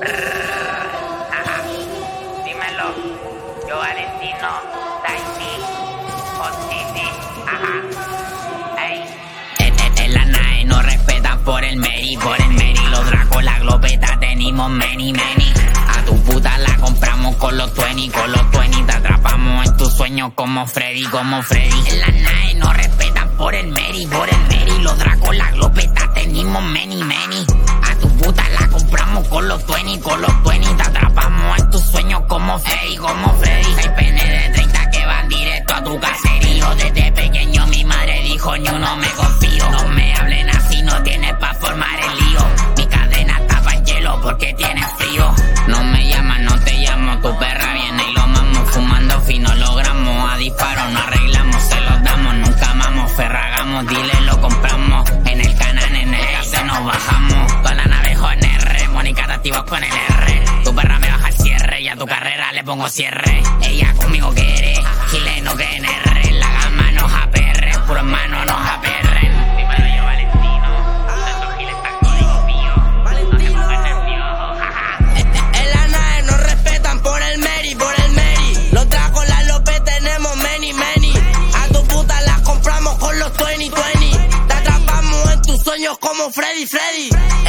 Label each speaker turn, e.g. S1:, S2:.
S1: Dímelo, yo Valentino, Taiti, Otiti, En la nave nos respetan por el Meri, los Dracos, la glopeta, tenemos many. A tu puta la compramos con los 20, te atrapamos en tus sueños como Freddy. En la nave nos respetan por el Meri, los Dracos, la glopeta, tenemos many. A tu puta la compramos con los 20, te atrapamos en tus sueños como Freddy. 6 penes de 30 que van directo a tu caserío. Desde pequeño mi madre dijo, ni uno me confío. No me hablen así, no tienes pa' formar el lío. Mi cadena tapa en hielo porque tiene frío. No me llamas, no te llamo, tu perra viene y lo mamo. Fumando fino logramos, a disparo no arreglamos. Se los damos, nunca amamos, ferragamos, dile lo compramos. En el canal, en el case nos bajamos. Con la nave R, Mónica te activas con el R. Tu perra me baja el cierre y a tu carrera le pongo cierre. Ella conmigo quiere, chileno que en R. La gama nos aperre, puro hermano nos aperren. Dímelo yo Valentino, tantos giles tan código mío. No te pongas nervioso, jaja.
S2: En la nave nos respetan por el Meri. Los Dracos, la Lope, tenemos many. A tu puta las compramos con los 20. Te atrapamos en tus sueños como Freddy.